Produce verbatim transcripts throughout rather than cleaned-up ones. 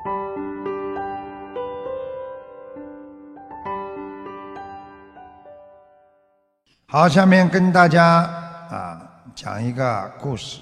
好，下面跟大家啊讲一个故事。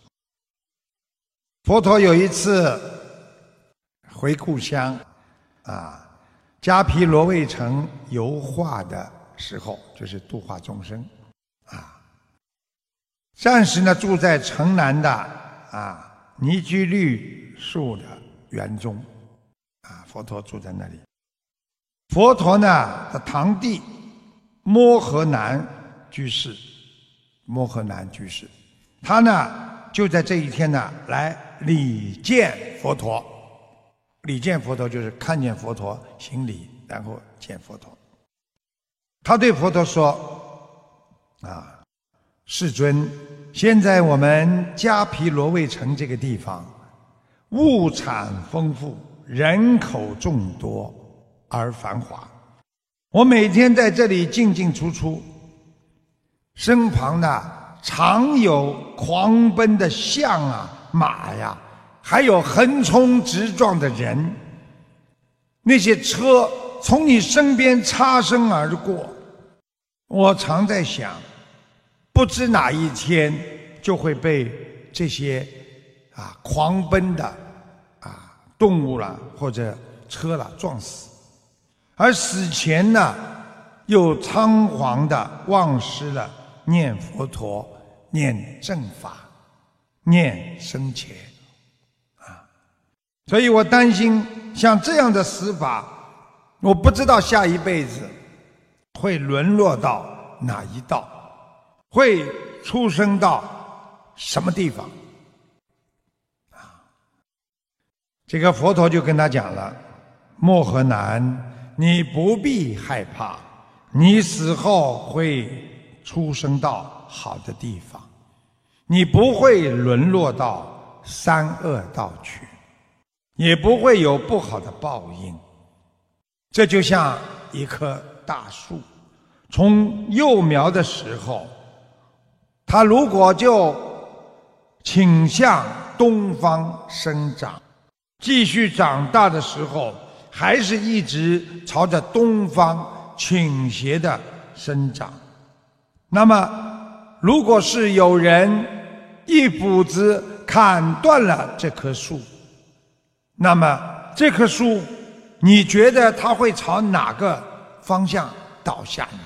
佛陀有一次回故乡啊，迦毗罗卫城游化的时候，就是度化众生啊。暂时呢住在城南的啊尼居绿树的园中啊，佛陀住在那里。佛陀呢的堂弟摩诃南居士，摩诃南居士，他呢就在这一天呢来礼见佛陀。礼见佛陀就是看见佛陀行礼，然后见佛陀。他对佛陀说：“啊，世尊，现在我们迦毗罗卫城这个地方，物产丰富，人口众多而繁华。我每天在这里进进出出，身旁呢常有狂奔的象啊、马呀，还有横冲直撞的人。那些车从你身边擦身而过，我常在想，不知哪一天就会被这些啊狂奔的啊动物啦或者车啦撞死。而死前呢，又仓皇地忘失了念佛陀、念正法、念僧伽啊！所以我担心像这样的死法，我不知道下一辈子会沦落到哪一道，会出生到什么地方啊！这个佛陀就跟他讲了：摩诃南，你不必害怕，你死后会出生到好的地方，你不会沦落到三恶道去，也不会有不好的报应。这就像一棵大树，从幼苗的时候，它如果就倾向东方生长，继续长大的时候，还是一直朝着东方倾斜的生长。那么如果是有人一斧子砍断了这棵树，那么这棵树你觉得它会朝哪个方向倒下呢？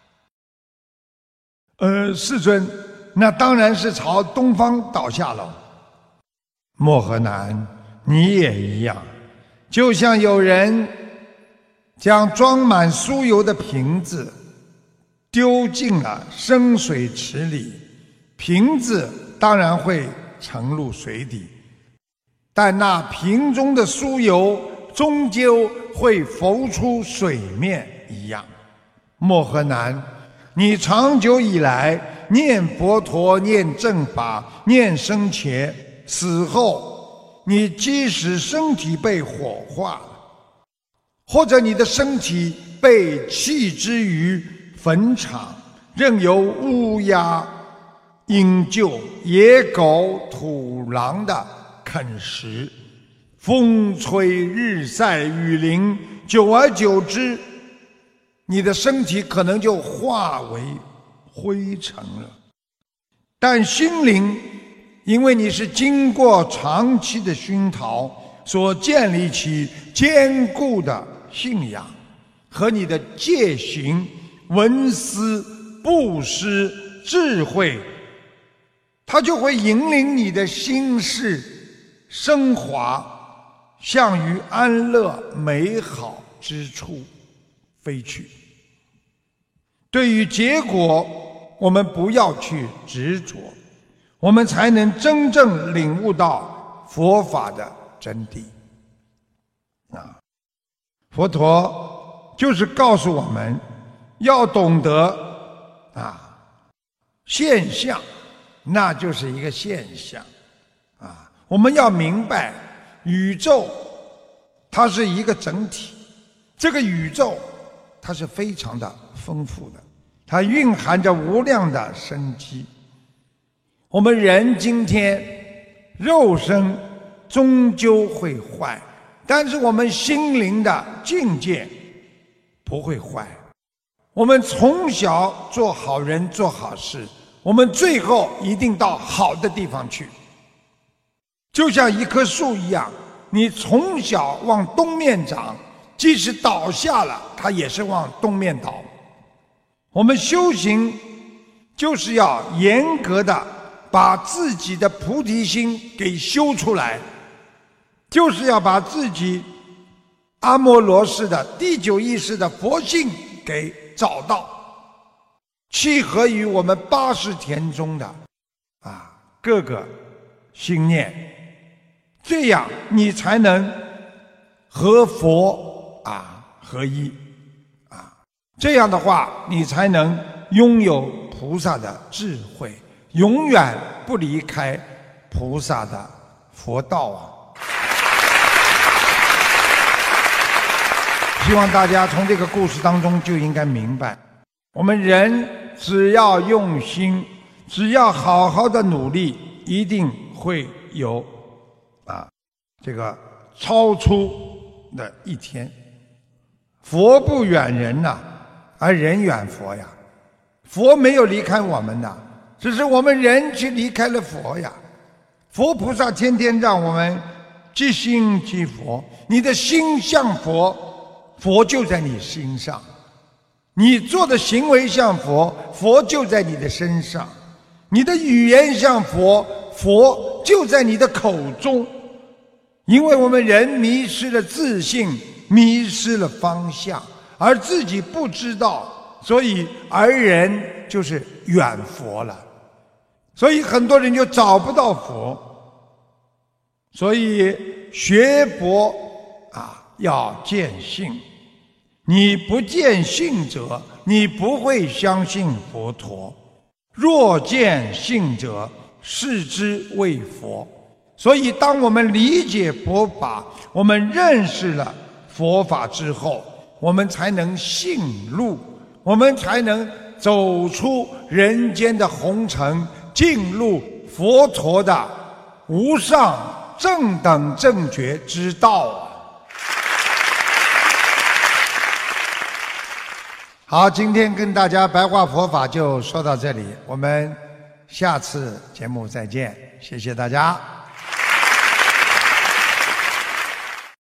呃，世尊，那当然是朝东方倒下了。摩诃南，你也一样，就像有人将装满酥油的瓶子丢进了深水池里，瓶子当然会沉入水底，但那瓶中的酥油终究会浮出水面一样。摩诃南，你长久以来念佛陀、念正法、念僧伽，死后你即使身体被火化了，或者你的身体被弃之于坟场，任由乌鸦、鹰鹫、野狗、土狼的啃食，风吹日晒雨淋，久而久之，你的身体可能就化为灰尘了。但心灵，因为你是经过长期的熏陶，所建立起坚固的信仰和你的戒行、闻思、布施、智慧，它就会引领你的心事升华，向于安乐美好之处飞去。对于结果，我们不要去执着，我们才能真正领悟到佛法的真谛啊！佛陀就是告诉我们要懂得啊，现象那就是一个现象啊，我们要明白宇宙它是一个整体，这个宇宙它是非常的丰富的，它蕴含着无量的生机。我们人今天肉身终究会坏， 但是我们心灵的境界不会坏。我们从小做好人做好事，我们最后一定到好的地方去。就像一棵树一样，你从小往东面长，即使倒下了，它也是往东面倒。我们修行就是要严格的把自己的菩提心给修出来，就是要把自己阿摩罗氏的第九意识的佛性给找到，契合于我们八十田中的啊各个心念，这样你才能和佛啊合一啊，这样的话你才能拥有菩萨的智慧，永远不离开菩萨的佛道啊！希望大家从这个故事当中就应该明白，我们人只要用心，只要好好的努力，一定会有啊这个超出的一天。佛不远人呐、啊，而人远佛呀。佛没有离开我们的，只是我们人去离开了佛呀。佛菩萨天天让我们即心即佛，你的心像佛，佛就在你心上；你做的行为像佛，佛就在你的身上；你的语言像佛，佛就在你的口中。因为我们人迷失了自信，迷失了方向，而自己不知道，所以而人就是远佛了。所以很多人就找不到佛。所以学佛啊，要见性。你不见性者，你不会相信佛陀。若见性者，视之为佛。所以当我们理解佛法，我们认识了佛法之后，我们才能信路，我们才能走出人间的红尘，进入佛陀的无上正等正觉之道啊！好，今天跟大家白话佛法就说到这里，我们下次节目再见，谢谢大家。